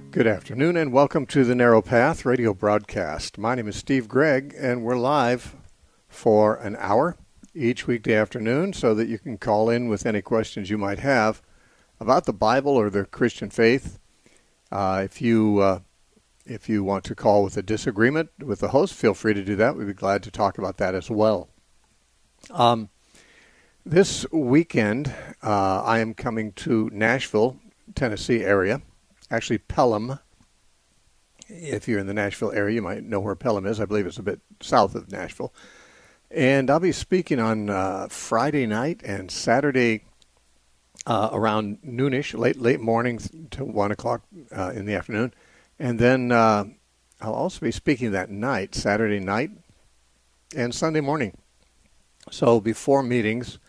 Good afternoon and welcome to the Narrow Path radio broadcast. My name is Steve Gregg and we're live for an hour each weekday afternoon so that you can call in with any questions you might have about the Bible or the Christian faith. If you want to call with a disagreement with the host, feel free to do that. We'd be glad to talk about that as well. This weekend, I am coming to Nashville, Tennessee area. Actually, Pelham. If you're in the Nashville area, you might know where Pelham is. I believe it's a bit south of Nashville. And I'll be speaking on Friday night and Saturday around noonish, late morning to 1 o'clock in the afternoon. And then I'll also be speaking that night, Saturday night and Sunday morning. So before meetings,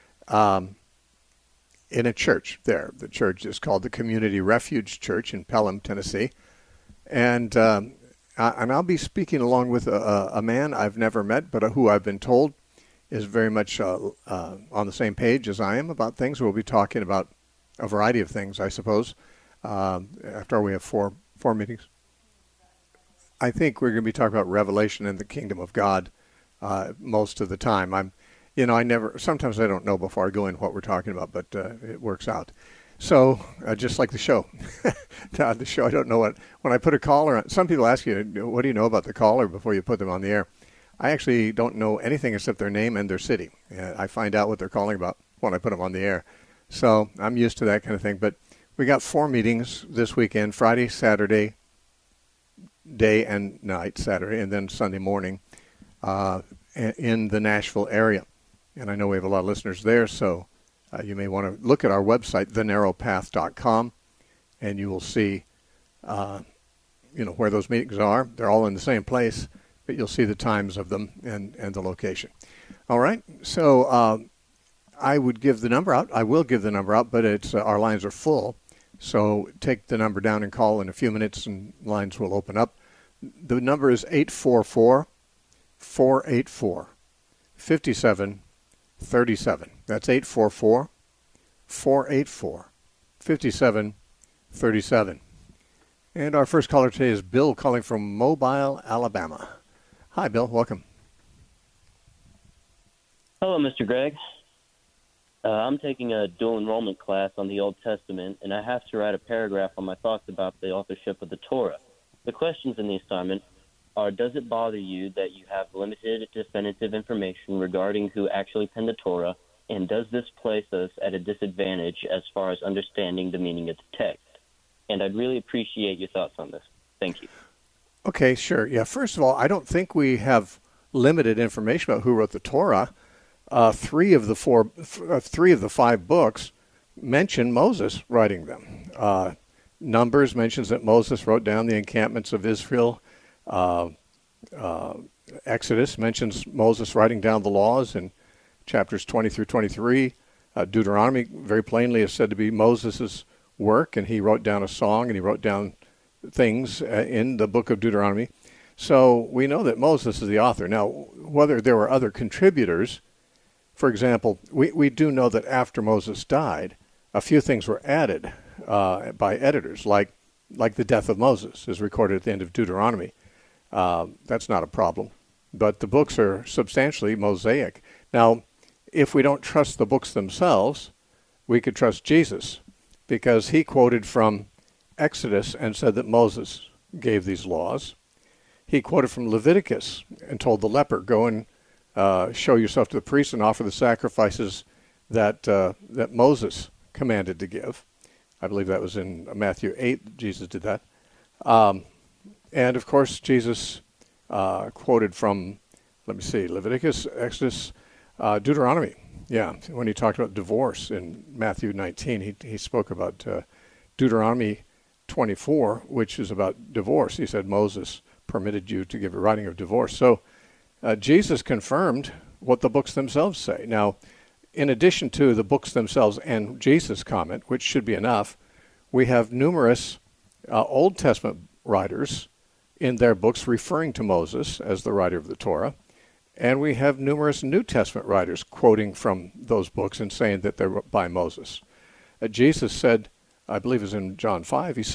in a church there. The church is called the Community Refuge Church in Pelham, Tennessee. And I'll be speaking along with a man I've never met, but who I've been told is very much on the same page as I am about things. We'll be talking about a variety of things, I suppose, after we have four meetings. I think we're going to be talking about Revelation and the Kingdom of God most of the time. Sometimes I don't know before I go in what we're talking about, but it works out. So, just like the show. The show, I don't know when I put a caller on, some people ask you, what do you know about the caller before you put them on the air? I actually don't know anything except their name and their city. I find out what they're calling about when I put them on the air. So, I'm used to that kind of thing. But we got 4 meetings this weekend, Friday, Saturday, day and night, Saturday, and then Sunday morning in the Nashville area. And I know we have a lot of listeners there, so you may want to look at our website, thenarrowpath.com, and you will see, where those meetings are. They're all in the same place, but you'll see the times of them and the location. All right, so I would give the number out. I will give the number out, but our lines are full. So take the number down and call in a few minutes, and lines will open up. The number is 844-484-5737. That's 844-484-5737. And our first caller today is Bill calling from Mobile, Alabama. Hi, Bill. Welcome. Hello, Mr. Gregg. I'm taking a dual enrollment class on the Old Testament, and I have to write a paragraph on my thoughts about the authorship of the Torah. The questions in the assignment are, does it bother you that you have limited definitive information regarding who actually penned the Torah, and does this place us at a disadvantage as far as understanding the meaning of the text? And I'd really appreciate your thoughts on this. Thank you. Okay, sure. Yeah, first of all, I don't think we have limited information about who wrote the Torah. 3 of the 5 books mention Moses writing them. Numbers mentions that Moses wrote down the encampments of Israel. Exodus mentions Moses writing down the laws in chapters 20 through 23. Deuteronomy very plainly is said to be Moses' work, and he wrote down a song and he wrote down things in the book of Deuteronomy. So we know that Moses is the author. Now, whether there were other contributors, for example, we do know that after Moses died, a few things were added by editors, like the death of Moses is recorded at the end of Deuteronomy. That's not a problem. But the books are substantially Mosaic. Now, if we don't trust the books themselves, we could trust Jesus, because he quoted from Exodus and said that Moses gave these laws. He quoted from Leviticus and told the leper, go and show yourself to the priest and offer the sacrifices that Moses commanded to give. I believe that was in Matthew 8, Jesus did that. And, of course, Jesus quoted from, Leviticus, Exodus, Deuteronomy. Yeah, when he talked about divorce in Matthew 19, he spoke about Deuteronomy 24, which is about divorce. He said Moses permitted you to give a writing of divorce. So Jesus confirmed what the books themselves say. Now, in addition to the books themselves and Jesus' comment, which should be enough, we have numerous Old Testament writers in their books referring to Moses as the writer of the Torah. And we have numerous New Testament writers quoting from those books and saying that they're by Moses. Jesus said, I believe it was in John 5, he said,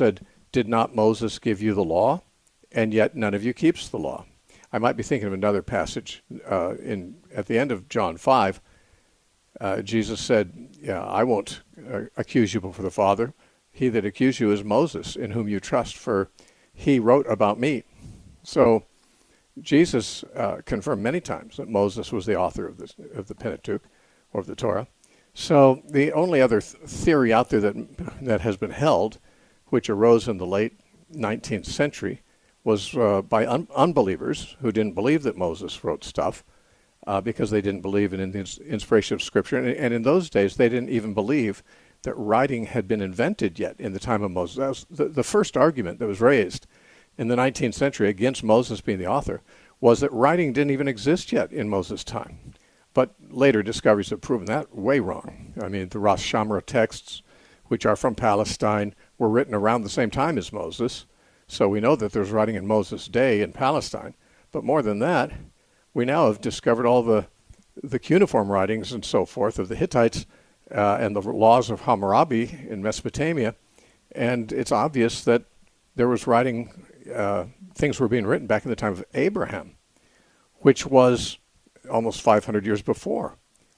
did not Moses give you the law? And yet none of you keeps the law. I might be thinking of another passage at the end of John 5. Jesus said, yeah, I won't accuse you before the Father. He that accused you is Moses, in whom you trust, for he wrote about me. So Jesus confirmed many times that Moses was the author of the Pentateuch, or of the Torah. So the only other theory out there that has been held, which arose in the late 19th century, was by unbelievers who didn't believe that Moses wrote stuff because they didn't believe in the inspiration of Scripture. And in those days, they didn't even believe that writing had been invented yet in the time of Moses. That was the first argument that was raised in the 19th century against Moses being the author, was that writing didn't even exist yet in Moses' time. But later discoveries have proven that way wrong. I mean, the Ras Shamra texts, which are from Palestine, were written around the same time as Moses. So we know that there's writing in Moses' day in Palestine. But more than that, we now have discovered all the cuneiform writings and so forth of the Hittites and the laws of Hammurabi in Mesopotamia. And it's obvious that there was writing, things were being written back in the time of Abraham, which was almost 500 years before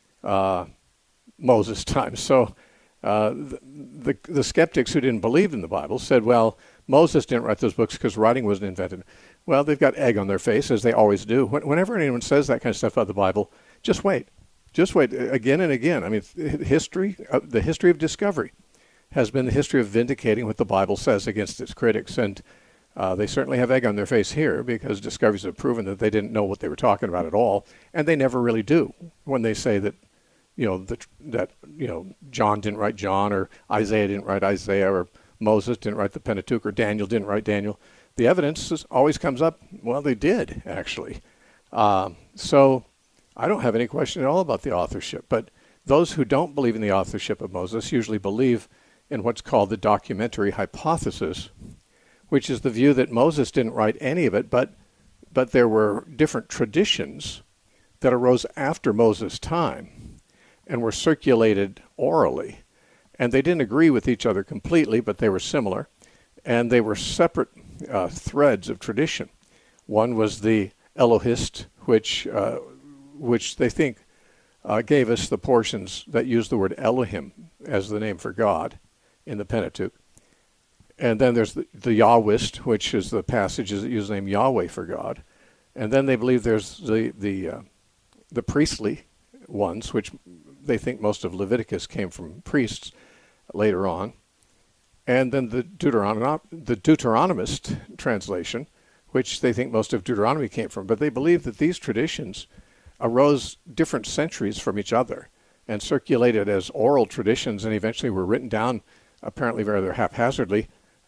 Moses' time. So the skeptics who didn't believe in the Bible said, well, Moses didn't write those books because writing wasn't invented. Well, they've got egg on their face, as they always do. Whenever anyone says that kind of stuff about the Bible, just wait. Just wait again and again. I mean, the history of discovery has been the history of vindicating what the Bible says against its critics. And they certainly have egg on their face here, because discoveries have proven that they didn't know what they were talking about at all. And they never really do when they say that, John didn't write John, or Isaiah didn't write Isaiah, or Moses didn't write the Pentateuch, or Daniel didn't write Daniel. The evidence always comes up, well, they did, actually. So I don't have any question at all about the authorship. But those who don't believe in the authorship of Moses usually believe in what's called the documentary hypothesis, which is the view that Moses didn't write any of it, but there were different traditions that arose after Moses' time and were circulated orally. And they didn't agree with each other completely, but they were similar. And they were separate threads of tradition. One was the Elohist, which they think gave us the portions that use the word Elohim as the name for God in the Pentateuch. And then there's the Yahwist, which is the passages that use the name Yahweh for God. And then they believe there's the priestly ones, which they think most of Leviticus came from priests later on. And then the Deuteronomist translation, which they think most of Deuteronomy came from. But they believe that these traditions arose different centuries from each other and circulated as oral traditions, and eventually were written down, apparently rather haphazardly,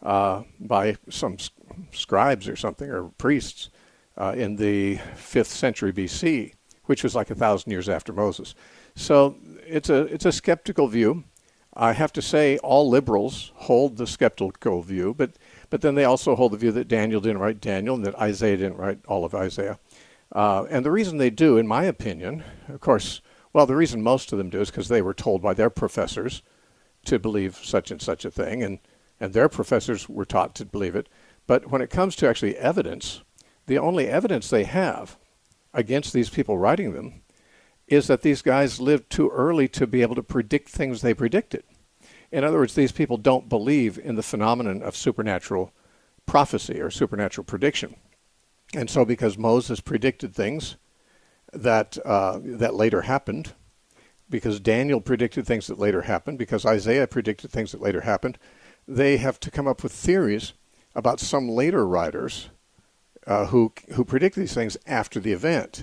by some scribes or something, or priests, in the 5th century BC, which was like 1,000 years after Moses. So it's a skeptical view. I have to say all liberals hold the skeptical view, but then they also hold the view that Daniel didn't write Daniel and that Isaiah didn't write all of Isaiah. And the reason they do, in my opinion, of course, well, the reason most of them do is because they were told by their professors to believe such and such a thing, and their professors were taught to believe it. But when it comes to actually evidence, the only evidence they have against these people writing them is that these guys lived too early to be able to predict things they predicted. In other words, these people don't believe in the phenomenon of supernatural prophecy or supernatural prediction. And so because Moses predicted things that later happened, because Daniel predicted things that later happened, because Isaiah predicted things that later happened, they have to come up with theories about some later writers who predict these things after the event.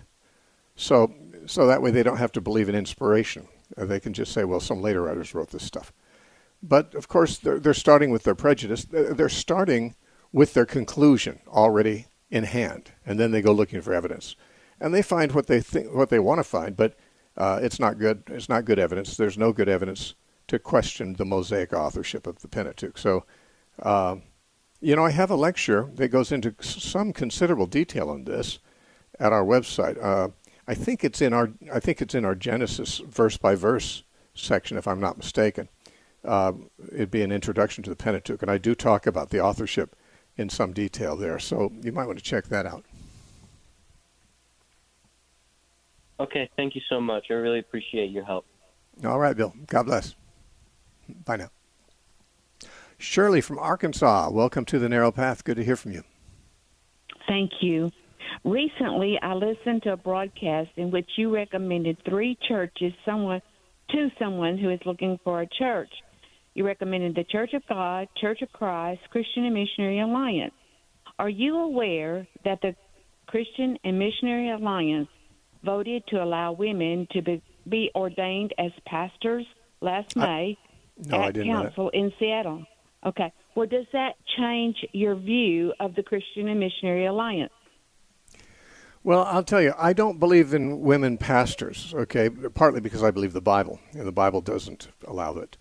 So that way they don't have to believe in inspiration. They can just say, well, some later writers wrote this stuff. But, of course, they're starting with their prejudice. They're starting with their conclusion already in hand, and then they go looking for evidence. And they find what they want to find, but it's not good. It's not good evidence. There's no good evidence to question the Mosaic authorship of the Pentateuch. So, I have a lecture that goes into some considerable detail on this at our website. I think it's in our Genesis verse by verse section, if I'm not mistaken. it'd be an introduction to the Pentateuch, and I do talk about the authorship in some detail there. So you might want to check that out. Okay, thank you so much. I really appreciate your help. All right, Bill. God bless. Bye now. Shirley from Arkansas, welcome to the Narrow Path. Good to hear from you. Thank you. Recently, I listened to a broadcast in which you recommended 3 churches to someone who is looking for a church. You recommended the Church of God, Church of Christ, Christian and Missionary Alliance. Are you aware that the Christian and Missionary Alliance voted to allow women to be ordained as pastors last May at council in Seattle? Okay. Well, does that change your view of the Christian and Missionary Alliance? Well, I'll tell you, I don't believe in women pastors, okay, partly because I believe the Bible, and the Bible doesn't allow it.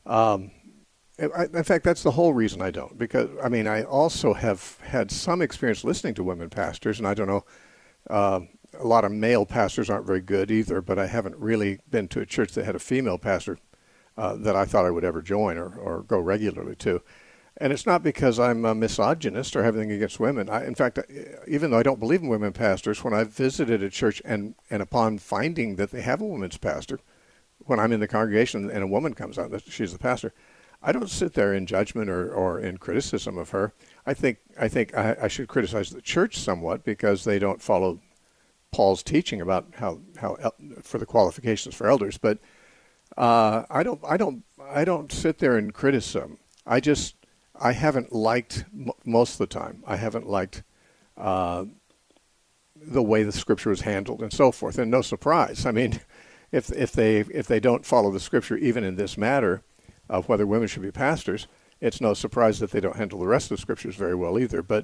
In fact, that's the whole reason I don't, because, I mean, I also have had some experience listening to women pastors, and I don't know, a lot of male pastors aren't very good either, but I haven't really been to a church that had a female pastor that I thought I would ever join or go regularly to. And it's not because I'm a misogynist or have anything against women. In fact, even though I don't believe in women pastors, when I've visited a church and upon finding that they have a women's pastor, when I'm in the congregation and a woman comes out that she's the pastor, I don't sit there in judgment or in criticism of her. I think I should criticize the church somewhat because they don't follow Paul's teaching about how for the qualifications for elders. But I don't sit there in criticism. I haven't liked most of the time. I haven't liked the way the Scripture was handled and so forth. And no surprise. I mean, if they don't follow the Scripture even in this matter of whether women should be pastors, it's no surprise that they don't handle the rest of the Scriptures very well either. But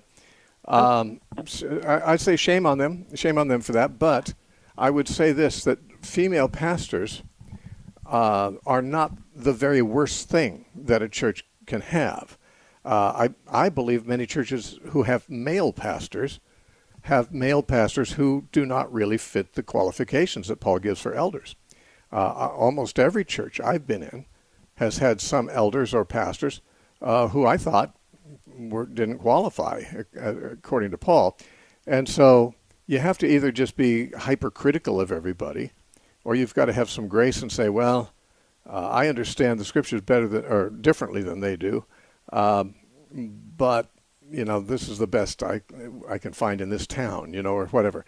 I say shame on them for that. But I would say this, that female pastors are not the very worst thing that a church can have. I believe many churches who have male pastors who do not really fit the qualifications that Paul gives for elders. Almost every church I've been in has had some elders or pastors who I thought didn't qualify according to Paul. And so you have to either just be hypercritical of everybody, or you've got to have some grace and say, well, I understand the Scriptures differently than they do. But, this is the best I can find in this town, or whatever.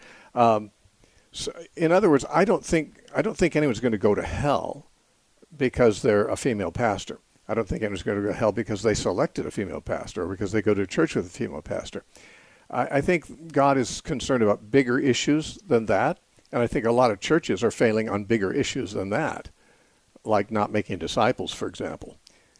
So in other words, I don't think anyone's going to go to hell because they're a female pastor. I don't think anyone's going to go to hell because they selected a female pastor or because they go to church with a female pastor. I think God is concerned about bigger issues than that, and I think a lot of churches are failing on bigger issues than that, like not making disciples, for example.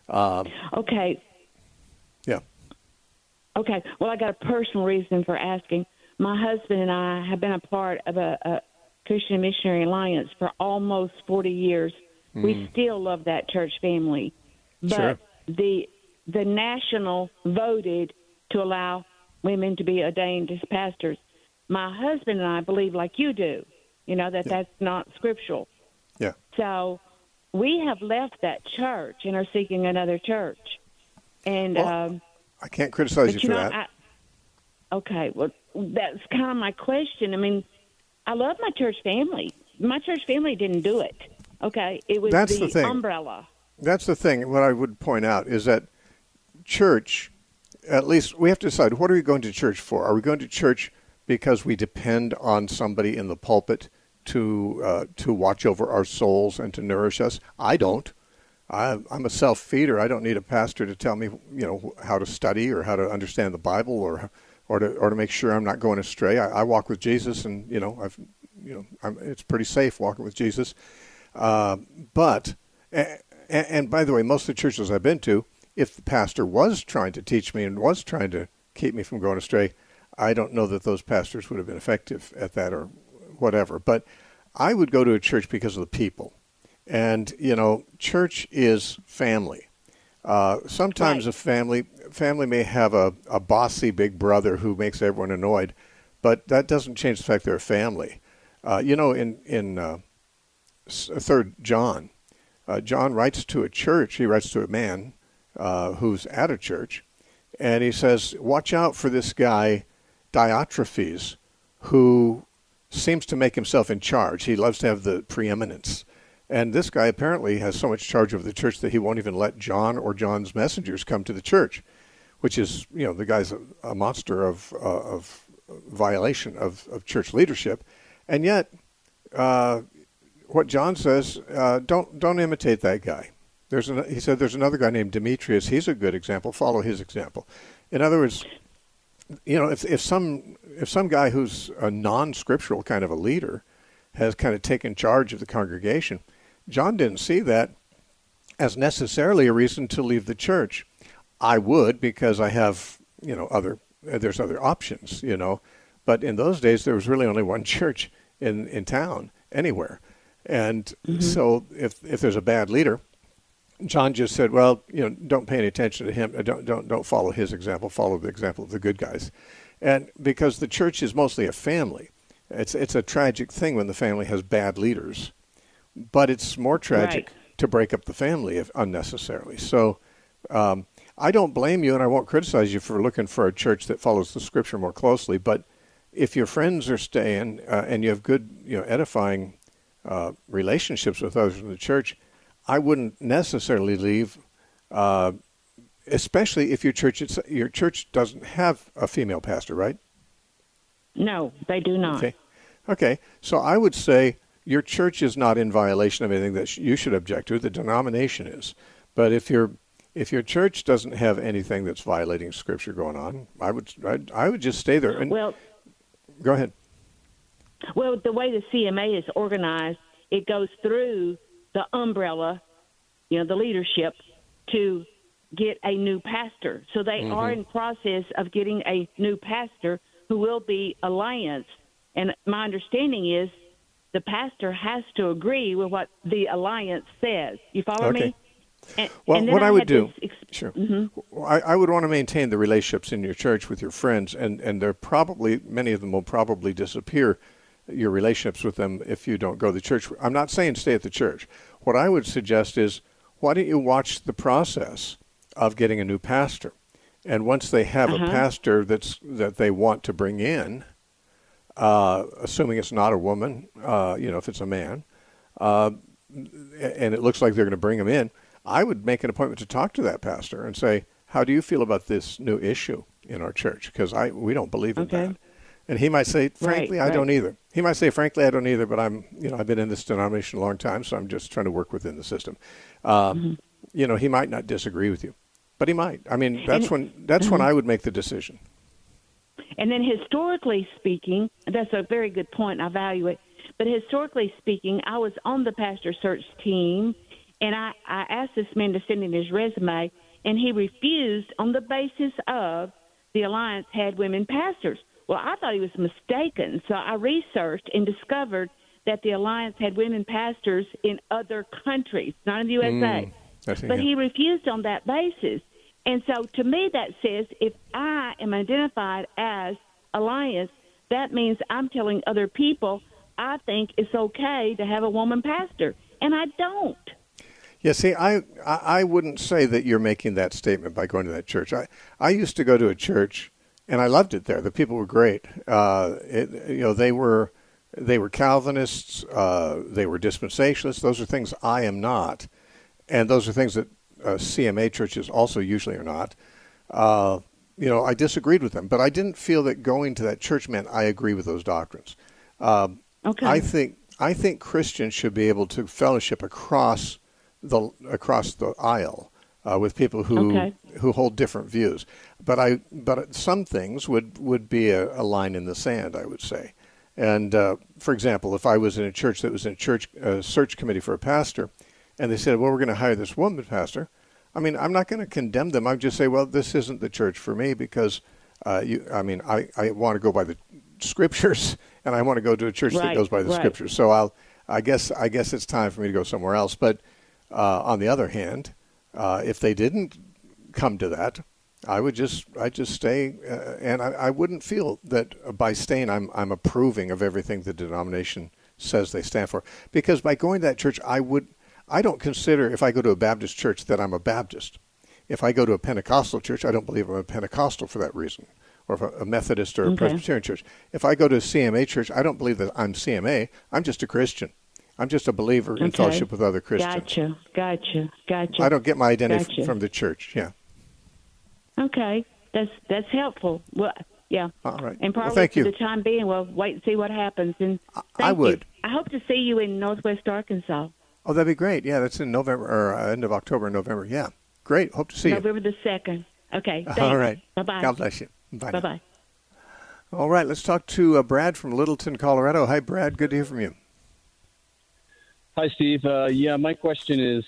Okay. Yeah. Okay. Well, I got a personal reason for asking. My husband and I have been a part of a Christian Missionary Alliance for almost 40 years. We still love that church family. But sure. the national voted to allow women to be ordained as pastors. My husband and I believe like you do, that's not scriptural. Yeah. So we have left that church and are seeking another church. And I can't criticize you for that. Okay, well, that's kind of my question. I mean, I love my church family. My church family didn't do it. Okay, it was the umbrella. That's the thing. What I would point out is that church, at least we have to decide, what are we going to church for? Are we going to church because we depend on somebody in the pulpit to watch over our souls and to nourish us? I don't. I'm a self-feeder. I don't need a pastor to tell me, how to study or how to understand the Bible or to make sure I'm not going astray. I walk with Jesus, and it's pretty safe walking with Jesus. But by the way, most of the churches I've been to, if the pastor was trying to teach me and was trying to keep me from going astray, I don't know that those pastors would have been effective at that or whatever. But I would go to a church because of the people. And, church is family. Sometimes a family may have a bossy big brother who makes everyone annoyed, but that doesn't change the fact they're a family. In 3 John, John writes to a church. He writes to a man who's at a church, and he says, watch out for this guy, Diotrephes, who seems to make himself in charge. He loves to have the preeminence. And this guy apparently has so much charge over the church that he won't even let John or John's messengers come to the church, which is, the guy's a monster of violation of church leadership. And yet, what John says, don't imitate that guy. He said there's another guy named Demetrius. He's a good example. Follow his example. In other words, if some guy who's a non-scriptural kind of a leader has kind of taken charge of the congregation, John didn't see that as necessarily a reason to leave the church. I would, because I have, there's other options, But in those days, there was really only one church in town, anywhere. And so if there's a bad leader, John just said, well, don't pay any attention to him. Don't follow his example. Follow the example of the good guys. And because the church is mostly a family, it's a tragic thing when the family has bad leaders. But it's more tragic to break up the family if unnecessarily. So I don't blame you, and I won't criticize you for looking for a church that follows the Scripture more closely. But if your friends are staying and you have good, edifying relationships with others in the church, I wouldn't necessarily leave, especially if your church doesn't have a female pastor, right? No, they do not. Okay. So I would say your church is not in violation of anything that you should object to. The denomination is. But if your church doesn't have anything that's violating Scripture going on, I would just stay there. And go ahead. Well, the way the CMA is organized, it goes through the umbrella, the leadership, to get a new pastor. So they are in process of getting a new pastor who will be Alliance. And my understanding is the pastor has to agree with what the Alliance says. You follow me? Well, what I would do, sure. I would want to maintain the relationships in your church with your friends, and many of them will probably disappear, your relationships with them, if you don't go to the church. I'm not saying stay at the church. What I would suggest is, why don't you watch the process of getting a new pastor? And once they have a pastor that they want to bring in, assuming it's not a woman, if it's a man, and it looks like they're going to bring him in, I would make an appointment to talk to that pastor and say, how do you feel about this new issue in our church? Because we don't believe in that. And he might say, frankly, I don't either. He might say, frankly, I don't either, but I've been in this denomination a long time, so I'm just trying to work within the system. He might not disagree with you, but he might. I mean, that's when I would make the decision. And then historically speaking, that's a very good point. I value it. But historically speaking, I was on the pastor search team, and I asked this man to send in his resume, and he refused on the basis of the Alliance had women pastors. Well, I thought he was mistaken, so I researched and discovered that the Alliance had women pastors in other countries, not in the USA. But he refused on that basis. And so to me that says if I am identified as Alliance, that means I'm telling other people I think it's okay to have a woman pastor, and I don't. Yeah, see, I wouldn't say that you're making that statement by going to that church. I used to go to a church, and I loved it there. The people were great. They were Calvinists. They were dispensationalists. Those are things I am not, and those are things that CMA churches also usually are not. I disagreed with them, but I didn't feel that going to that church meant I agree with those doctrines. Okay. I think Christians should be able to fellowship across the aisle with people who hold different views. But some things would be a line in the sand, I would say. And for example, if I was in a church that was in a search committee for a pastor, and they said, well, we're going to hire this woman pastor, I mean, I'm not going to condemn them. I'd just say, well, this isn't the church for me because, I want to go by the Scriptures, and I want to go to a church that goes by the Scriptures. So I guess it's time for me to go somewhere else. But on the other hand, if they didn't come to that, I'd just stay, and I wouldn't feel that by staying I'm approving of everything the denomination says they stand for. Because by going to that church, I I don't consider, if I go to a Baptist church, that I'm a Baptist. If I go to a Pentecostal church, I don't believe I'm a Pentecostal for that reason, or a Methodist or a Presbyterian church. If I go to a CMA church, I don't believe that I'm CMA. I'm just a Christian. I'm just a believer in fellowship with other Christians. Gotcha. I don't get my identity from the church. Yeah. Okay, that's helpful. Well, yeah. All right. And probably thank for you. the time being, we'll wait and see what happens. And I would. I hope to see you in Northwest Arkansas. Oh, that'd be great. Yeah, that's in November or end of October, November. Yeah, great. Hope to see November the 2nd. Okay. Thanks. All right. Bye-bye. God bless you. Bye. Bye-bye. All right, let's talk to Brad from Littleton, Colorado. Hi, Brad. Good to hear from you. Hi, Steve. Yeah, my question is,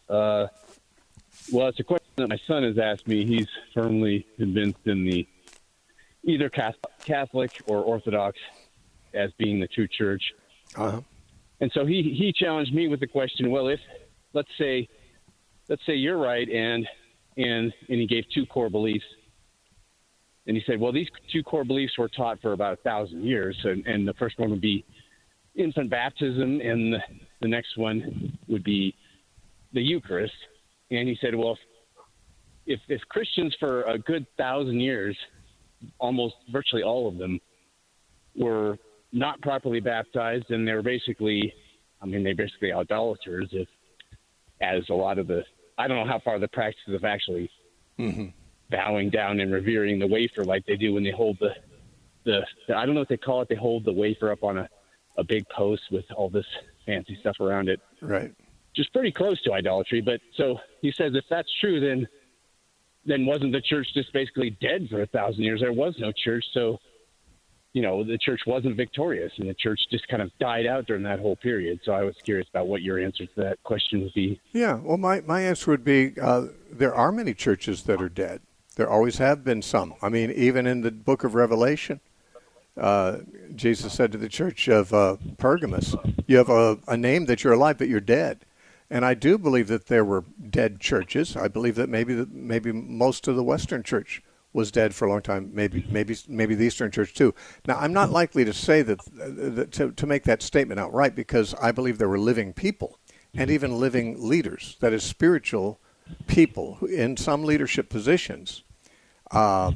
it's a question that my son has asked me. He's firmly convinced in the either Catholic or Orthodox as being the true church. Uh-huh. And so he challenged me with the question, well, if, let's say you're right, and he gave two core beliefs. And he said, well, these two core beliefs were taught for about 1,000 years. And the first one would be infant baptism, and the next one would be the Eucharist. And he said, well, if Christians for a good 1,000 years, almost virtually all of them, were not properly baptized, and they were basically idolaters, as a lot of I don't know how far the practices of actually bowing down and revering the wafer like they do when they hold the I don't know what they call it. They hold the wafer up on a big post with all this fancy stuff around it. Right. Just pretty close to idolatry. But so he says, if that's true, then wasn't the church just basically dead for 1,000 years? There was no church. So, the church wasn't victorious, and the church just kind of died out during that whole period. So I was curious about what your answer to that question would be. Yeah, well, my answer would be there are many churches that are dead. There always have been some. I mean, even in the book of Revelation, Jesus said to the church of Pergamos, you have a name that you're alive, but you're dead. And I do believe that there were dead churches. I believe that maybe most of the Western church was dead for a long time. Maybe the Eastern church too. Now, I'm not likely to say that to make that statement outright, because I believe there were living people and even living leaders. That is, spiritual people in some leadership positions. I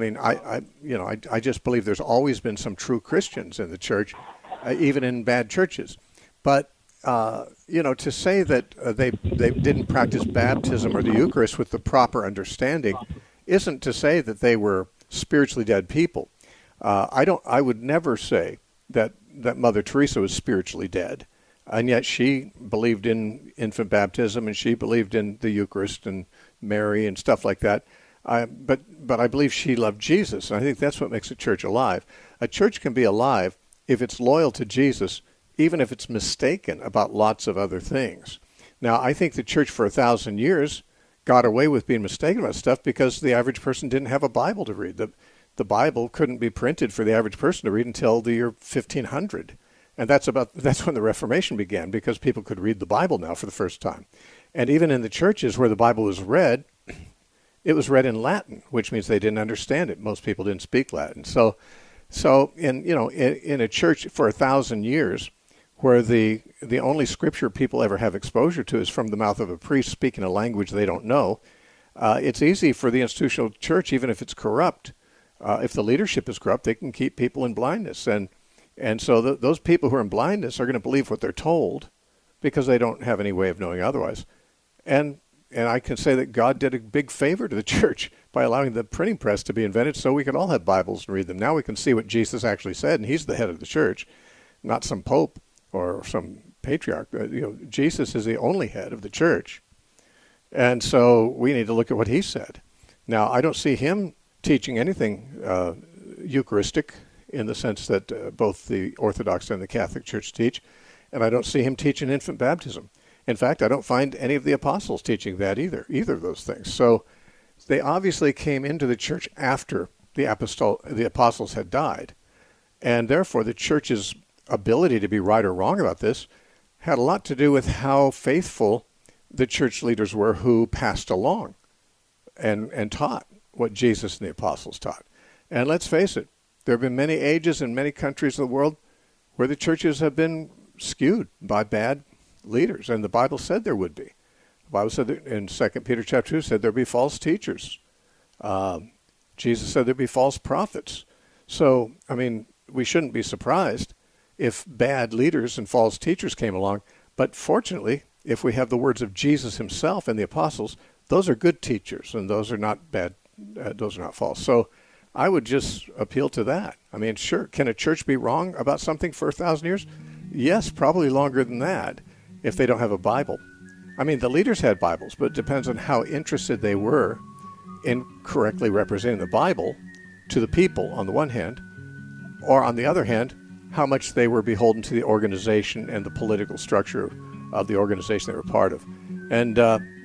just believe there's always been some true Christians in the church, even in bad churches. But to say that they didn't practice baptism or the Eucharist with the proper understanding isn't to say that they were spiritually dead people. I would never say that Mother Teresa was spiritually dead, and yet she believed in infant baptism, and she believed in the Eucharist and Mary and stuff like that. But I believe she loved Jesus, and I think that's what makes a church alive. A church can be alive if it's loyal to Jesus, even if it's mistaken about lots of other things. Now, I think the church for 1,000 years got away with being mistaken about stuff because the average person didn't have a Bible to read. The Bible couldn't be printed for the average person to read until the year 1500. And that's when the Reformation began, because people could read the Bible now for the first time. And even in the churches where the Bible was read, it was read in Latin, which means they didn't understand it. Most people didn't speak Latin. So in a church for 1,000 years, where the only scripture people ever have exposure to is from the mouth of a priest speaking a language they don't know, it's easy for the institutional church, even if it's corrupt, if the leadership is corrupt, they can keep people in blindness. And so those people who are in blindness are going to believe what they're told because they don't have any way of knowing otherwise. And I can say that God did a big favor to the church by allowing the printing press to be invented so we could all have Bibles and read them. Now we can see what Jesus actually said, and he's the head of the church, not some pope or some patriarch. Jesus is the only head of the church. And so we need to look at what he said. Now, I don't see him teaching anything Eucharistic in the sense that both the Orthodox and the Catholic Church teach, and I don't see him teaching infant baptism. In fact, I don't find any of the apostles teaching that either of those things. So they obviously came into the church after the apostles had died, and therefore the church's ability to be right or wrong about this had a lot to do with how faithful the church leaders were who passed along and taught what Jesus and the apostles taught. And let's face it, there have been many ages in many countries of the world where the churches have been skewed by bad leaders, and the Bible said there would be. The Bible said that in 2 Peter chapter 2 said there'd be false teachers. Jesus said there'd be false prophets. So, I mean, we shouldn't be surprised if bad leaders and false teachers came along. But fortunately, if we have the words of Jesus himself and the apostles, those are good teachers, and those are not bad. Those are not false. So I would just appeal to that. I mean, sure, can a church be wrong about something for 1,000 years? Yes, probably longer than that if they don't have a Bible. I mean, the leaders had Bibles, but it depends on how interested they were in correctly representing the Bible to the people on the one hand, or on the other hand, how much they were beholden to the organization and the political structure of the organization they were part of. And,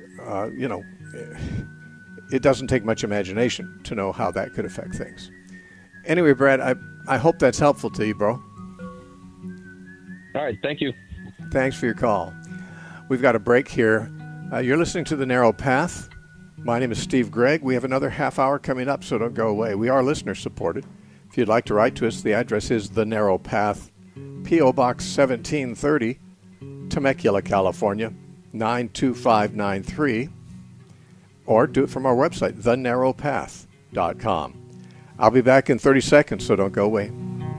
it doesn't take much imagination to know how that could affect things. Anyway, Brad, I hope that's helpful to you, bro. All right, thank you. Thanks for your call. We've got a break here. You're listening to The Narrow Path. My name is Steve Gregg. We have another half hour coming up, so don't go away. We are listener-supported. If you'd like to write to us, the address is The Narrow Path, P.O. Box 1730, Temecula, California, 92593. Or do it from our website, thenarrowpath.com. I'll be back in 30 seconds, so don't go away.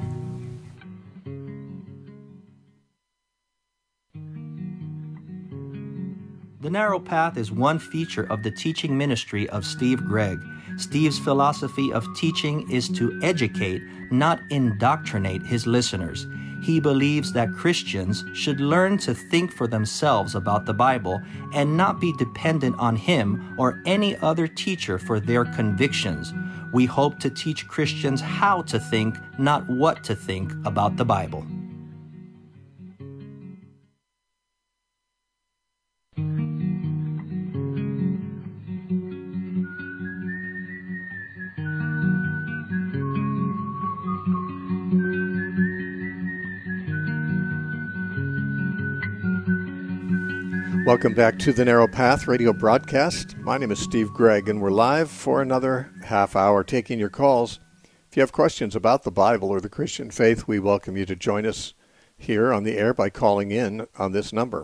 The Narrow Path is one feature of the teaching ministry of Steve Gregg. Steve's philosophy of teaching is to educate, not indoctrinate his listeners. He believes that Christians should learn to think for themselves about the Bible and not be dependent on him or any other teacher for their convictions. We hope to teach Christians how to think, not what to think about the Bible. Welcome back to the Narrow Path radio broadcast. My name is Steve Gregg, and we're live for another half hour taking your calls. If you have questions about the Bible or the Christian faith, we welcome you to join us here on the air by calling in on this number,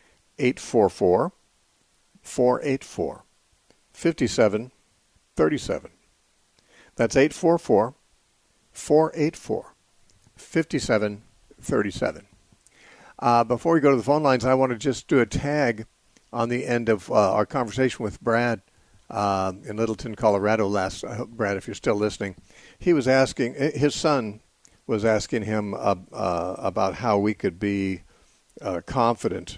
844-484-5737. That's 844-484-5737. Before we go to the phone lines, I want to just do a tag on the end of our conversation with Brad in Littleton, Colorado last. Brad, if you're still listening, he was asking, his son was asking him about how we could be confident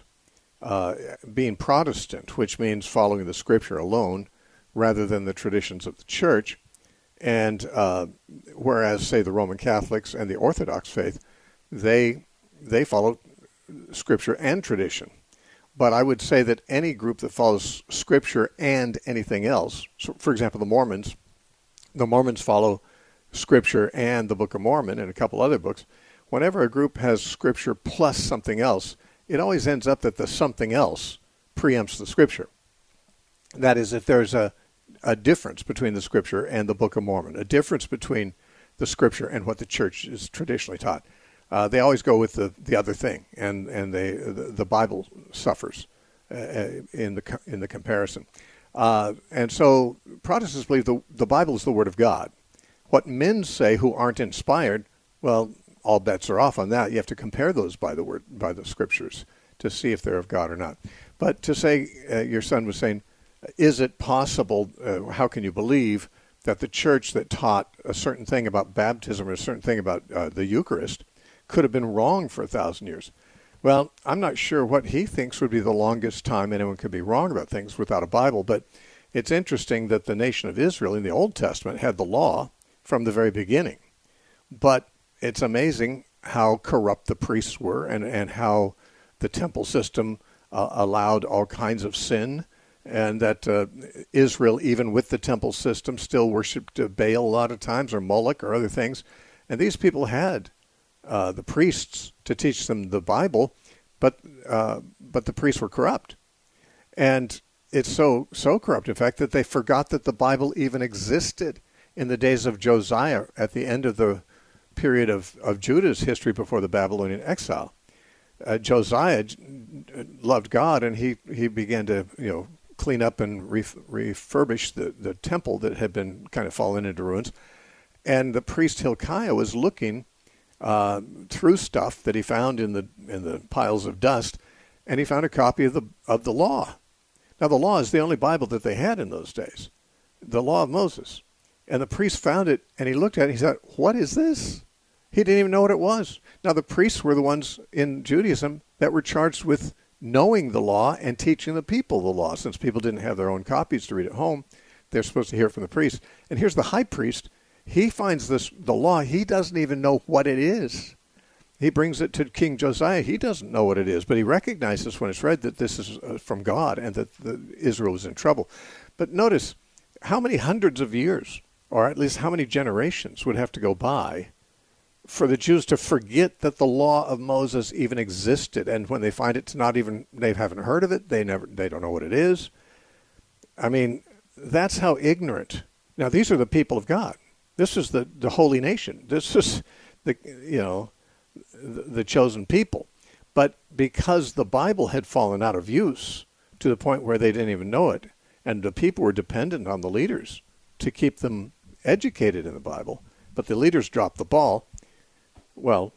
being Protestant, which means following the Scripture alone rather than the traditions of the church. And whereas, say, the Roman Catholics and the Orthodox faith, they follow Scripture and tradition. But I would say that any group that follows Scripture and anything else, so for example, the Mormons follow Scripture and the Book of Mormon and a couple other books. Whenever a group has Scripture plus something else, it always ends up that the something else preempts the Scripture. That is, if there's a difference between the Scripture and the Book of Mormon, a difference between the Scripture and what the church is traditionally taught, they always go with the other thing, and the Bible suffers in the comparison. And so Protestants believe the Bible is the Word of God. What men say who aren't inspired, well, all bets are off on that. You have to compare those by the Scriptures to see if they're of God or not. But to say, your son was saying, is it possible? How can you believe that the church that taught a certain thing about baptism or a certain thing about the Eucharist could have been wrong for 1,000 years? Well, I'm not sure what he thinks would be the longest time anyone could be wrong about things without a Bible, but it's interesting that the nation of Israel in the Old Testament had the law from the very beginning. But it's amazing how corrupt the priests were and how the temple system allowed all kinds of sin, and that Israel, even with the temple system, still worshipped Baal a lot of times, or Moloch or other things. And these people had the priests to teach them the Bible, but the priests were corrupt. And it's so corrupt, in fact, that they forgot that the Bible even existed in the days of Josiah, at the end of the period of Judah's history before the Babylonian exile. Josiah loved God, and he began to clean up and refurbish the temple that had been kind of fallen into ruins. And the priest Hilkiah was looking through stuff that he found in the piles of dust, and he found a copy of the law. Now, the law is the only Bible that they had in those days, the law of Moses. And the priest found it, and he looked at it, and he said, "What is this?" He didn't even know what it was. Now, the priests were the ones in Judaism that were charged with knowing the law and teaching the people the law. Since people didn't have their own copies to read at home, they're supposed to hear it from the priest. And here's the high priest. He finds the law. He doesn't even know what it is. He brings it to King Josiah. He doesn't know what it is, but he recognizes when it's read that this is from God and that Israel is in trouble. But notice how many hundreds of years, or at least how many generations, would have to go by for the Jews to forget that the law of Moses even existed. And when they find it, they haven't heard of it. They don't know what it is. I mean, that's how ignorant. Now, these are the people of God. This is the holy nation. This is the chosen people. But because the Bible had fallen out of use to the point where they didn't even know it, and the people were dependent on the leaders to keep them educated in the Bible, but the leaders dropped the ball, well,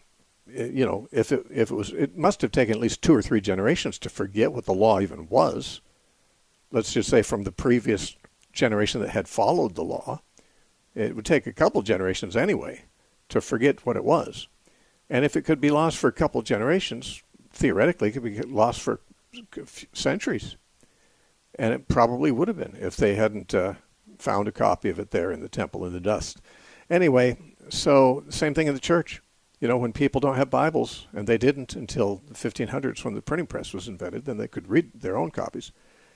it must have taken at least 2 or 3 generations to forget what the law even was. Let's just say from the previous generation that had followed the law. It would take a couple generations anyway to forget what it was. And if it could be lost for a couple generations, theoretically, it could be lost for centuries. And it probably would have been if they hadn't found a copy of it there in the temple in the dust. Anyway, so same thing in the church. When people don't have Bibles, and they didn't until the 1500s when the printing press was invented, then they could read their own copies.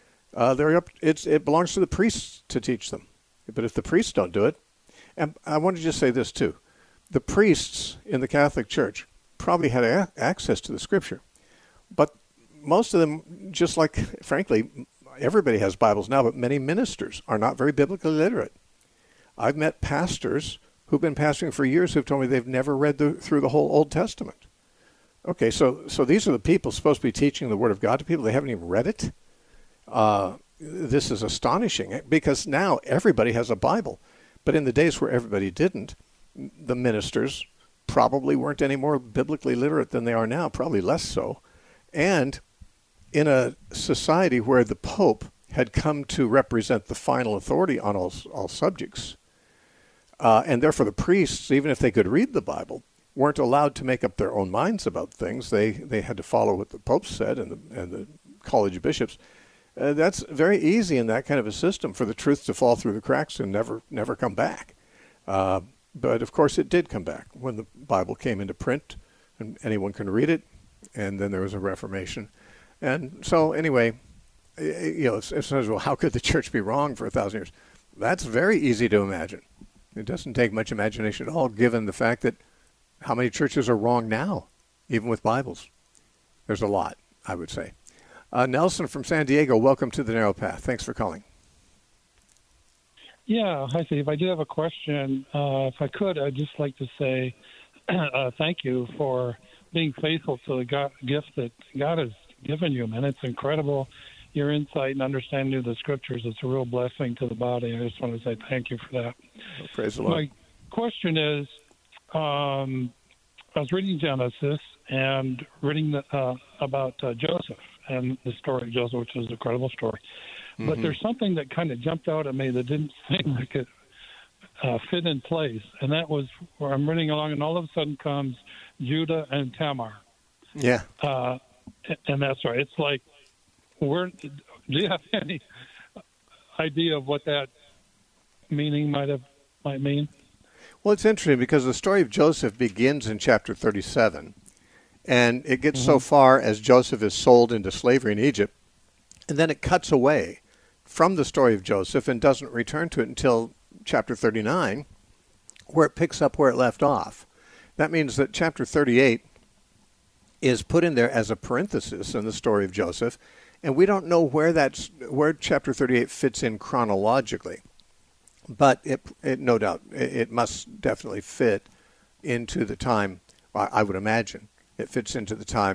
It belongs to the priests to teach them. But if the priests don't do it, and I want to just say this too, the priests in the Catholic Church probably had access to the Scripture, but most of them, just like, frankly, everybody has Bibles now, but many ministers are not very biblically literate. I've met pastors who've been pastoring for years who've told me they've never read through the whole Old Testament. Okay, so these are the people supposed to be teaching the Word of God to people. They haven't even read it. This is astonishing because now everybody has a Bible. But in the days where everybody didn't, the ministers probably weren't any more biblically literate than they are now, probably less so. And in a society where the Pope had come to represent the final authority on all subjects, and therefore the priests, even if they could read the Bible, weren't allowed to make up their own minds about things. They had to follow what the Pope said and the college of bishops. That's very easy in that kind of a system for the truth to fall through the cracks and never come back. But of course it did come back when the Bible came into print and anyone can read it, and then there was a Reformation. And so anyway, it says, well, how could the church be wrong for 1,000 years? That's very easy to imagine. It doesn't take much imagination at all, given the fact that how many churches are wrong now, even with Bibles. There's a lot, I would say. Nelson from San Diego, welcome to the Narrow Path. Thanks for calling. Yeah, hi, Steve. I do have a question. If I could, I'd just like to say thank you for being faithful to the gift that God has given you, man. It's incredible, your insight and understanding of the Scriptures. It's a real blessing to the body. I just want to say thank you for that. Well, praise the Lord. My question is, I was reading Genesis and reading about Joseph and the story of Joseph, which is an incredible story. Mm-hmm. But there's something that kind of jumped out at me that didn't seem like it fit in place, and that was where I'm reading along, and all of a sudden comes Judah and Tamar. Yeah. And that's right. It's like, do you have any idea of what that meaning might mean? Well, it's interesting because the story of Joseph begins in chapter 37, and it gets so far as Joseph is sold into slavery in Egypt, and then it cuts away from the story of Joseph and doesn't return to it until chapter 39, where it picks up where it left off. That means that chapter 38 is put in there as a parenthesis in the story of Joseph, and we don't know where chapter 38 fits in chronologically. But it no doubt, it must definitely fit into the time, I would imagine, it fits into the time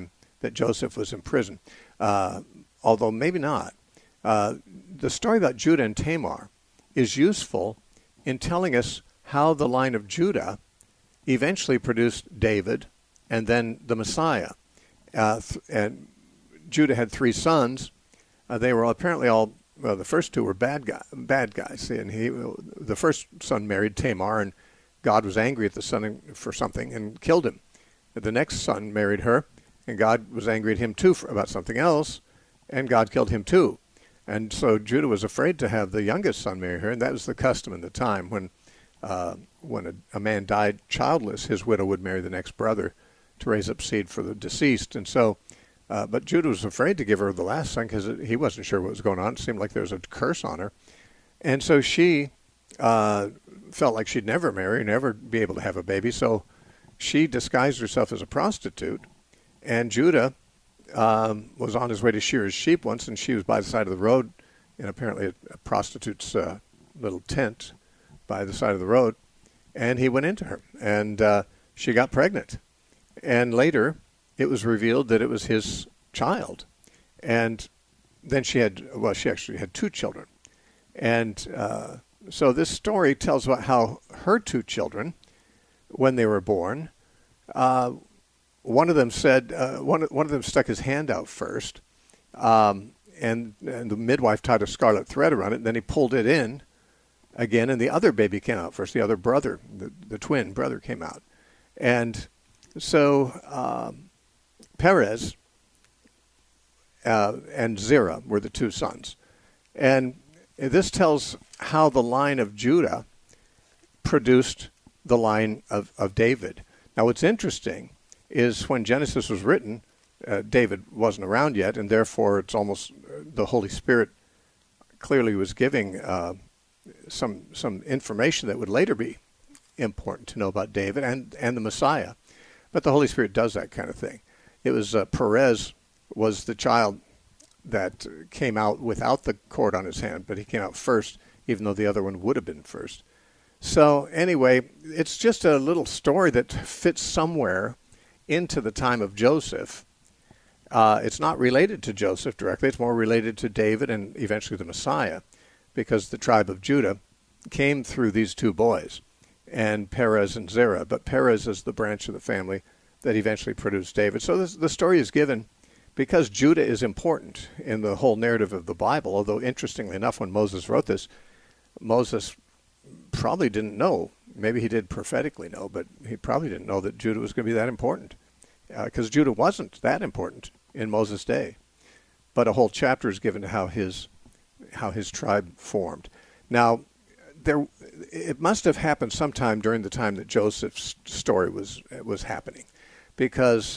that Joseph was in prison, although maybe not. The story about Judah and Tamar is useful in telling us how the line of Judah eventually produced David and then the Messiah. And Judah had 3 sons. They were apparently all, well, the first 2 were bad guys. And the first son married Tamar, and God was angry at the son for something and killed him. The next son married her, and God was angry at him too about something else, and God killed him too. And so Judah was afraid to have the youngest son marry her, and that was the custom in the time. When a man died childless, his widow would marry the next brother to raise up seed for the deceased. And so, but Judah was afraid to give her the last son because he wasn't sure what was going on. It seemed like there was a curse on her. And so she felt like she'd never marry, never be able to have a baby. So she disguised herself as a prostitute. And Judah was on his way to shear his sheep once, and she was by the side of the road in apparently a prostitute's little tent by the side of the road. And he went into her, and she got pregnant. And later, it was revealed that it was his child. And then she actually had 2 children. And so this story tells about how her 2 children, when they were born, one of them said, one of them stuck his hand out first, and the midwife tied a scarlet thread around it, and then he pulled it in again, and the other baby came out first. The other brother, the twin brother, came out. And so Perez and Zerah were the 2 sons. And this tells how the line of Judah produced the line of David. Now, what's interesting is when Genesis was written, David wasn't around yet, and therefore it's almost the Holy Spirit clearly was giving some information that would later be important to know about David and the Messiah. But the Holy Spirit does that kind of thing. It was Perez was the child that came out without the cord on his hand, but he came out first, even though the other one would have been first. So anyway, it's just a little story that fits somewhere into the time of Joseph. It's not related to Joseph directly. It's more related to David and eventually the Messiah, because the tribe of Judah came through these 2 boys, and Perez and Zerah. But Perez is the branch of the family that eventually produced David. So the story is given because Judah is important in the whole narrative of the Bible, although interestingly enough, when Moses wrote this, Moses probably didn't know. Maybe he did prophetically know, but he probably didn't know that Judah was going to be that important, because Judah wasn't that important in Moses' day. But a whole chapter is given to how his tribe formed. Now, it must have happened sometime during the time that Joseph's story was happening, because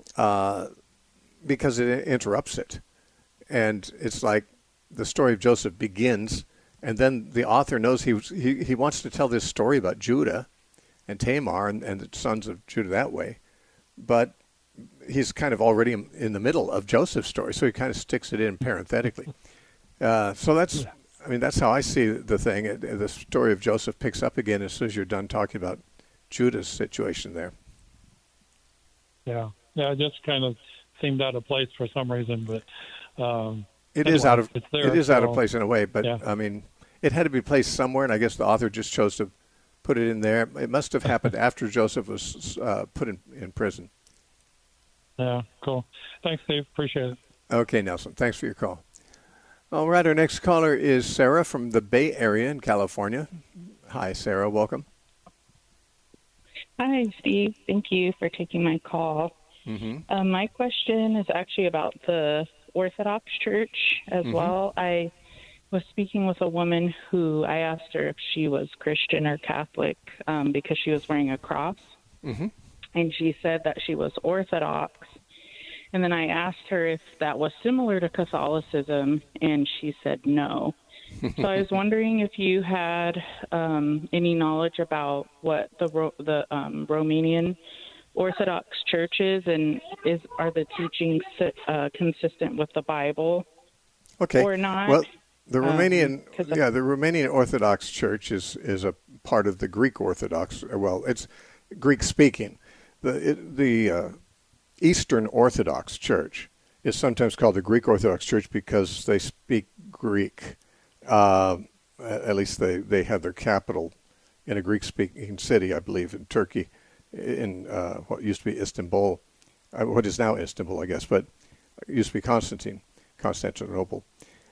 it interrupts it, and it's like the story of Joseph begins, and then the author knows he wants to tell this story about Judah and Tamar and the sons of Judah that way, but he's kind of already in the middle of Joseph's story, so he kind of sticks it in parenthetically. So that's how I see the thing. The story of Joseph picks up again as soon as you're done talking about Judah's situation there. Yeah, it just kind of seemed out of place for some reason, but it is out of place in a way. But yeah. I mean, it had to be placed somewhere, and I guess the author just chose to put it in there. It must have happened after Joseph was put in prison. Yeah, cool. Thanks, Steve. Appreciate it. Okay, Nelson. Thanks for your call. All right, our next caller is Sarah from the Bay Area in California. Hi, Sarah. Welcome. Hi, Steve. Thank you for taking my call. Mm-hmm. My question is actually about the Orthodox Church as well. I was speaking with a woman who I asked her if she was Christian or Catholic because she was wearing a cross. Mm-hmm. And she said that she was Orthodox. And then I asked her if that was similar to Catholicism, and she said no. So I was wondering if you had any knowledge about what the Romanian Orthodox Church is, and are the teachings consistent with the Bible or not? Well, the Romanian Orthodox Church is a part of the Greek Orthodox. Well, it's Greek speaking. Eastern Orthodox Church is sometimes called the Greek Orthodox Church because they speak Greek. At least they have their capital in a Greek-speaking city, I believe, in Turkey, in what used to be Istanbul, what is now Istanbul, I guess, but it used to be Constantinople.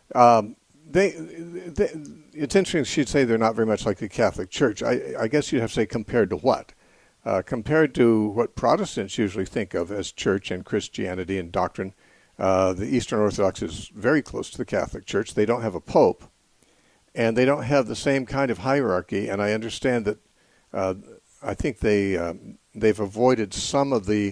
It's interesting she'd say they're not very much like the Catholic Church. I guess you'd have to say compared to what? Compared to what Protestants usually think of as church and Christianity and doctrine, the Eastern Orthodox is very close to the Catholic Church. They don't have a pope, and they don't have the same kind of hierarchy. And I understand that I think they've avoided some of the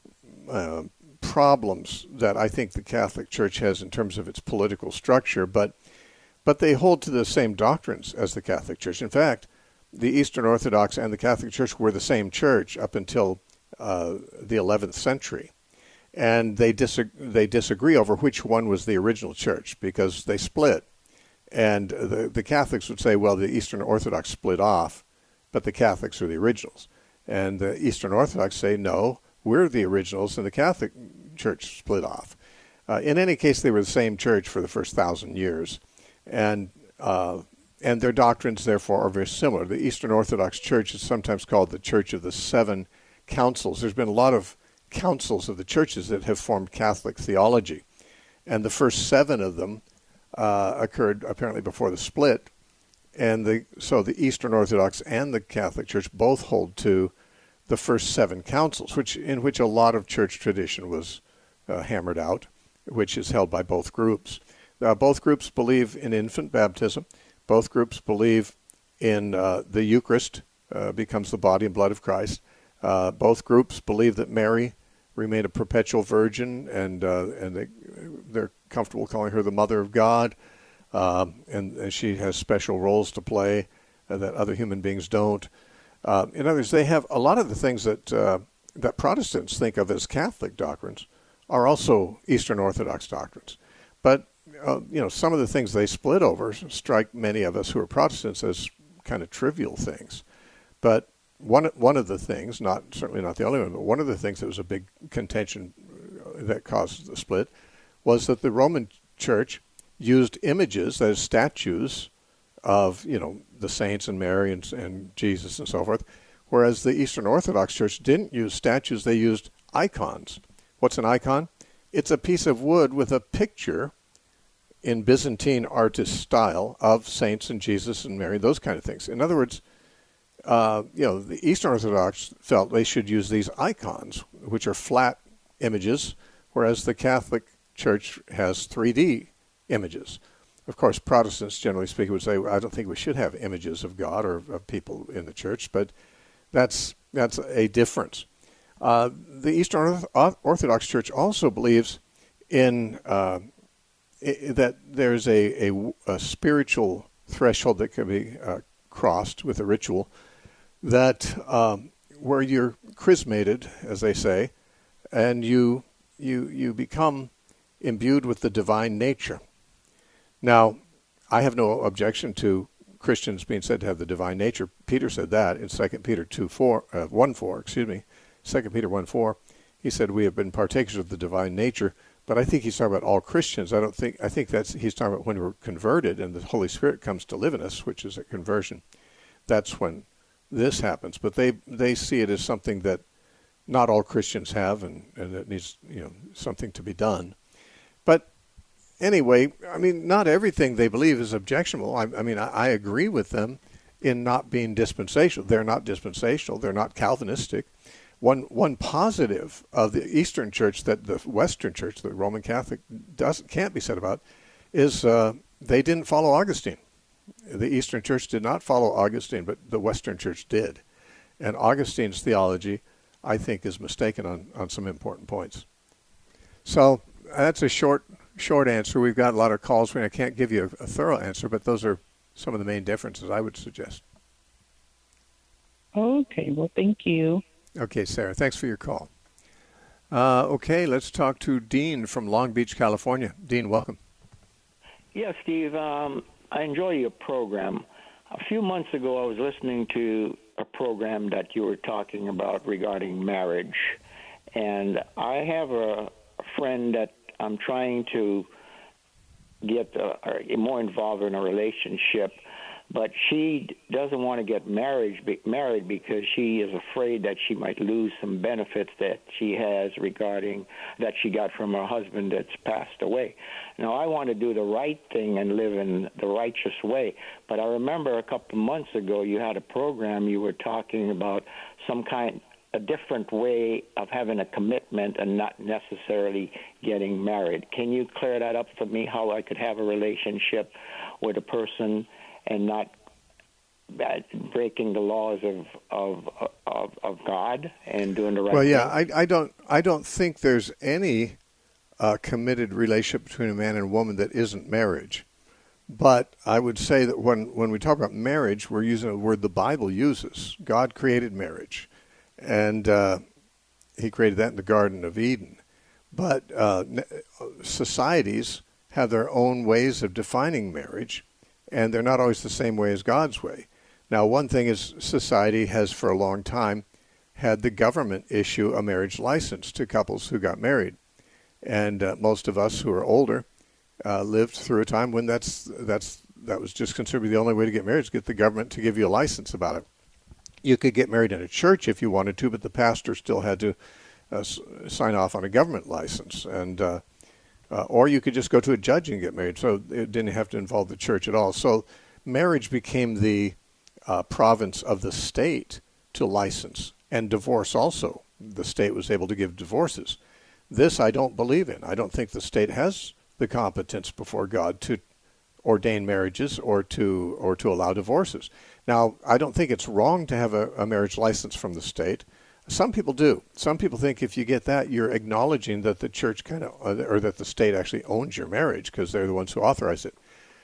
problems that I think the Catholic Church has in terms of its political structure, but they hold to the same doctrines as the Catholic Church. In fact, the Eastern Orthodox and the Catholic Church were the same church up until the 11th century. And they disagree over which one was the original church because they split. And the Catholics would say, well, the Eastern Orthodox split off, but the Catholics are the originals. And the Eastern Orthodox say, no, we're the originals, and the Catholic Church split off. In any case, they were the same church for the first 1,000 years. And their doctrines, therefore, are very similar. The Eastern Orthodox Church is sometimes called the Church of the Seven Councils. There's been a lot of councils of the churches that have formed Catholic theology. And the first 7 of them occurred apparently before the split. And so the Eastern Orthodox and the Catholic Church both hold to the first 7 councils, in which a lot of church tradition was hammered out, which is held by both groups. Both groups believe in infant baptism. Both groups believe in the Eucharist becomes the body and blood of Christ. Both groups believe that Mary remained a perpetual virgin, and they're comfortable calling her the Mother of God, and she has special roles to play that other human beings don't. In other words, they have a lot of the things that Protestants think of as Catholic doctrines are also Eastern Orthodox doctrines. But some of the things they split over strike many of us who are Protestants as kind of trivial things. But one of the things, certainly not the only one, but one of the things that was a big contention that caused the split was that the Roman Church used images, that is statues, of the saints and Mary and Jesus and so forth, whereas the Eastern Orthodox Church didn't use statues, they used icons. What's an icon? It's a piece of wood with a picture in Byzantine artist style of saints and Jesus and Mary, those kind of things. In other words, the Eastern Orthodox felt they should use these icons, which are flat images, whereas the Catholic Church has 3D images. Of course, Protestants, generally speaking, would say, I don't think we should have images of God or of people in the church, but that's a difference. The Eastern Orthodox Church also believes in that there's a spiritual threshold that can be crossed with a ritual, that where you're chrismated, as they say, and you become imbued with the divine nature. Now, I have no objection to Christians being said to have the divine nature. Peter said that in 2 Peter 1:4. 2 Peter 1:4. He said we have been partakers of the divine nature. But I think he's talking about all Christians. I think he's talking about when we're converted and the Holy Spirit comes to live in us, which is a conversion. That's when this happens. But they see it as something that not all Christians have, and it needs something to be done. But anyway, not everything they believe is objectionable. I agree with them in not being dispensational. They're not dispensational. They're not Calvinistic. One positive of the Eastern Church that the Western Church, the Roman Catholic, can't be said about is they didn't follow Augustine. The Eastern Church did not follow Augustine, but the Western Church did. And Augustine's theology, I think, is mistaken on some important points. So that's a short answer. We've got a lot of calls. I can't give you a thorough answer, but those are some of the main differences I would suggest. Okay, well, thank you. Okay, Sarah, thanks for your call. Okay, let's talk to Dean from Long Beach, California. Dean, welcome. Yeah, Steve, I enjoy your program. A few months ago, I was listening to a program that you were talking about regarding marriage, And I have a friend that I'm trying to get more involved in a relationship, but she doesn't want to get married because she is afraid that she might lose some benefits that she has regarding that she got from her husband that's passed away. Now, I want to do the right thing and live in the righteous way, but I remember a couple of months ago you had a program, you were talking about a different way of having a commitment and not necessarily getting married. Can you clear that up for me, how I could have a relationship with a person and not breaking the laws of God and doing the right thing? Well, yeah, I don't think there's any committed relationship between a man and a woman that isn't marriage. But I would say that when we talk about marriage, we're using a word the Bible uses. God created marriage, and he created that in the Garden of Eden. But societies have their own ways of defining marriage, and they're not always the same way as God's way. Now, one thing is society has for a long time had the government issue a marriage license to couples who got married. And most of us who are older lived through a time when that was just considered the only way to get married, is get the government to give you a license about it. You could get married in a church if you wanted to, but the pastor still had to sign off on a government license. And or you could just go to a judge and get married, so it didn't have to involve the church at all. So marriage became the province of the state to license, and divorce also. The state was able to give divorces. This I don't believe in. I don't think the state has the competence before God to ordain marriages or to allow divorces. Now, I don't think it's wrong to have a marriage license from the state. Some people do. Some people think if you get that, you're acknowledging that the church or that the state actually owns your marriage because they're the ones who authorize it.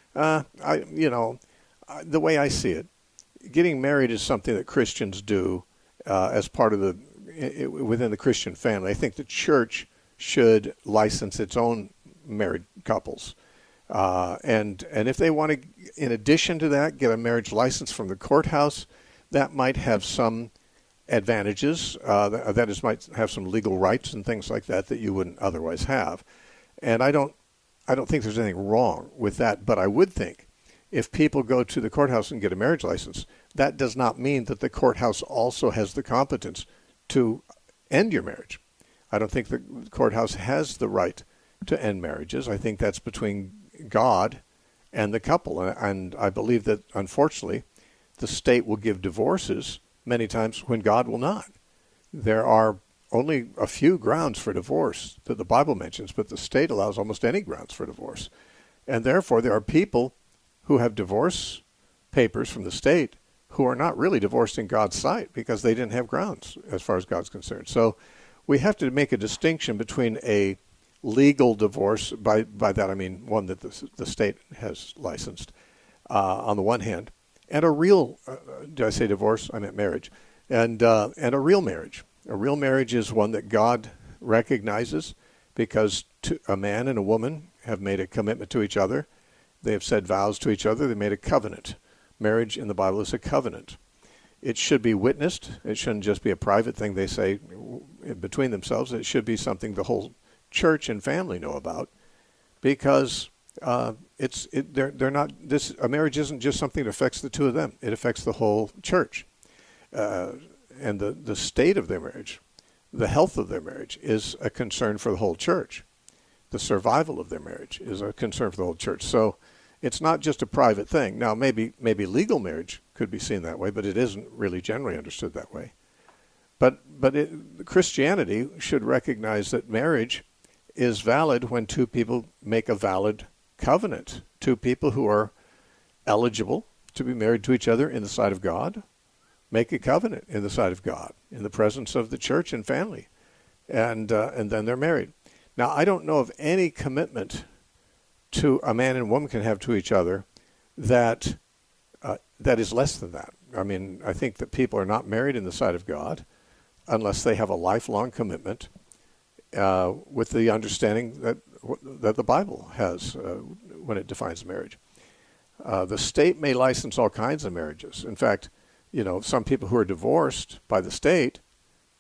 The way I see it, getting married is something that Christians do as part of within the Christian family. I think the church should license its own married couples. And if they want to, in addition to that, get a marriage license from the courthouse, that might have some advantages. That is, might have some legal rights and things like that you wouldn't otherwise have. And I don't think there's anything wrong with that. But I would think if people go to the courthouse and get a marriage license, that does not mean that the courthouse also has the competence to end your marriage. I don't think the courthouse has the right to end marriages. I think that's between God and the couple. And I believe that, unfortunately, the state will give divorces many times when God will not. There are only a few grounds for divorce that the Bible mentions, but the state allows almost any grounds for divorce. And therefore, there are people who have divorce papers from the state who are not really divorced in God's sight because they didn't have grounds as far as God's concerned. So we have to make a distinction between a legal divorce, by that I mean one that the state has licensed, on the one hand, and a real, did I say divorce? I meant marriage. And a real marriage. A real marriage is one that God recognizes because a man and a woman have made a commitment to each other. They have said vows to each other. They made a covenant. Marriage in the Bible is a covenant. It should be witnessed. It shouldn't just be a private thing they say between themselves. It should be something the whole church and family know about, because a marriage isn't just something that affects the two of them. It affects the whole church, and the state of their marriage, the health of their marriage is a concern for the whole church. The survival of their marriage is a concern for the whole church. So it's not just a private thing. Now, maybe legal marriage could be seen that way, but it isn't really generally understood that way. But Christianity should recognize that marriage is valid when two people make a valid covenant. Two people who are eligible to be married to each other in the sight of God make a covenant in the sight of God, in the presence of the church and family, and then they're married. Now, I don't know of any commitment to a man and woman can have to each other that is less than that. I mean, I think that people are not married in the sight of God unless they have a lifelong commitment with the understanding that the Bible has when it defines marriage. The state may license all kinds of marriages. In fact, some people who are divorced by the state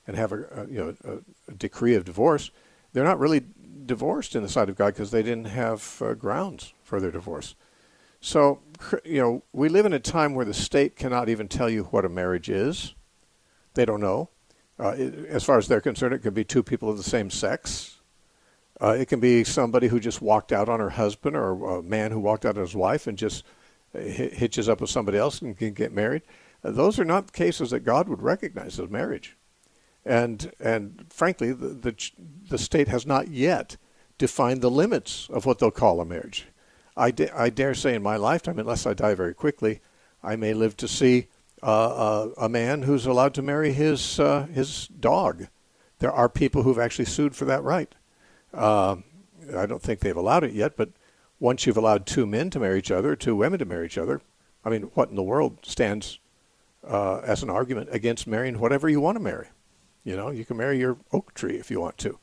and have a decree of divorce, they're not really divorced in the sight of God because they didn't have grounds for their divorce. So, we live in a time where the state cannot even tell you what a marriage is. They don't know. As far as they're concerned, it could be two people of the same sex. It can be somebody who just walked out on her husband, or a man who walked out on his wife and just hitches up with somebody else and can get married. Those are not cases that God would recognize as marriage. And frankly, the state has not yet defined the limits of what they'll call a marriage. I dare say in my lifetime, unless I die very quickly, I may live to see a man who's allowed to marry his dog. There are people who've actually sued for that right. I don't think they've allowed it yet, but once you've allowed two men to marry each other, two women to marry each other, I mean, what in the world stands as an argument against marrying whatever you want to marry? You can marry your oak tree if you want to.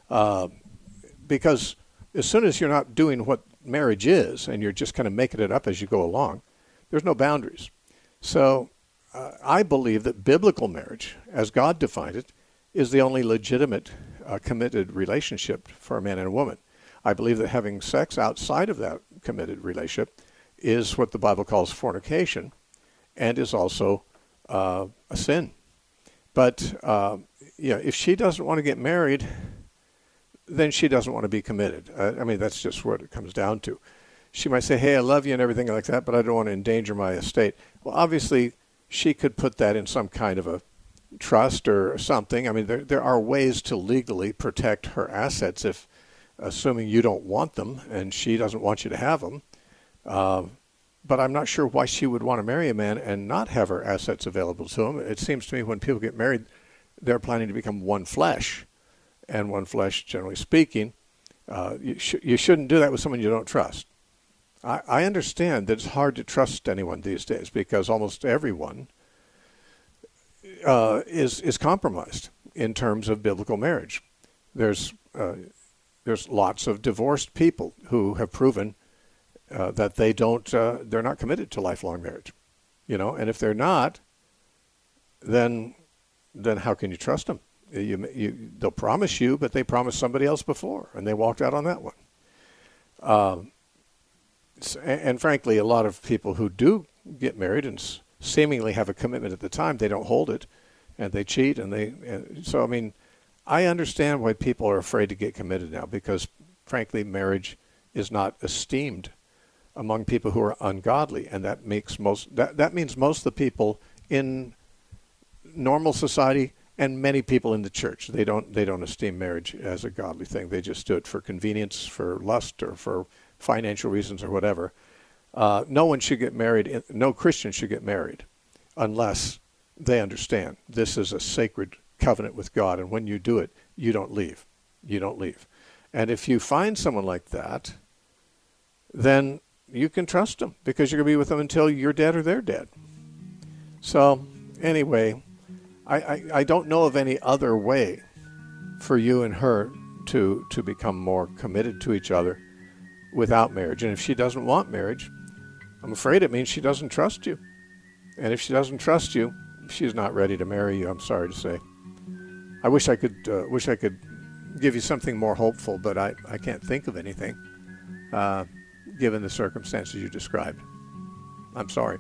Because as soon as you're not doing what marriage is and you're just kind of making it up as you go along, there's no boundaries. So I believe that biblical marriage, as God defined it, is the only legitimate committed relationship for a man and a woman. I believe that having sex outside of that committed relationship is what the Bible calls fornication and is also a sin. But if she doesn't want to get married, then she doesn't want to be committed. I mean, that's just what it comes down to. She might say, hey, I love you and everything like that, but I don't want to endanger my estate. Well, obviously, she could put that in some kind of a trust or something. I mean, there are ways to legally protect her assets if, assuming you don't want them and she doesn't want you to have them. But I'm not sure why she would want to marry a man and not have her assets available to him. It seems to me when people get married, they're planning to become one flesh. And one flesh, generally speaking, you shouldn't do that with someone you don't trust. I understand that it's hard to trust anyone these days because almost everyone is compromised in terms of biblical marriage. There's lots of divorced people who have proven that they're not committed to lifelong marriage, and if they're not, then how can you trust them? They'll promise you, but they promised somebody else before, and they walked out on that one. And frankly, a lot of people who do get married and seemingly have a commitment at the time, they don't hold it, and they cheat, so I mean, I understand why people are afraid to get committed now because, frankly, marriage is not esteemed among people who are ungodly, and that means most of the people in normal society and many people in the church, they don't esteem marriage as a godly thing. They just do it for convenience, for lust, or for financial reasons, or whatever. No one should get married. No Christian should get married unless they understand this is a sacred covenant with God, and when you do it, you don't leave. You don't leave. And if you find someone like that, then you can trust them because you're going to be with them until you're dead or they're dead. So anyway, I don't know of any other way for you and her to become more committed to each other without marriage. And if she doesn't want marriage, I'm afraid it means she doesn't trust you. And if she doesn't trust you, she's not ready to marry you, I'm sorry to say. I wish I could give you something more hopeful, but I can't think of anything given the circumstances you described. I'm sorry.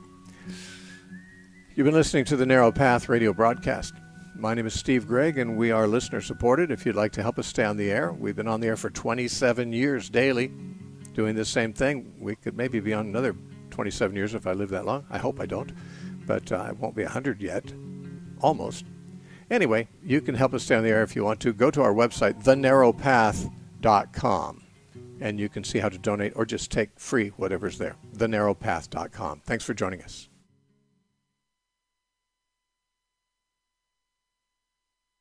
You've been listening to the Narrow Path radio broadcast. My name is Steve Gregg, and we are listener-supported. If you'd like to help us stay on the air, we've been on the air for 27 years daily, doing the same thing. We could maybe be on another 27 years if I live that long. I hope I don't, but I won't be 100 yet. Almost. Anyway, you can help us stay on the air if you want to. Go to our website, thenarrowpath.com, and you can see how to donate or just take free whatever's there, thenarrowpath.com. Thanks for joining us.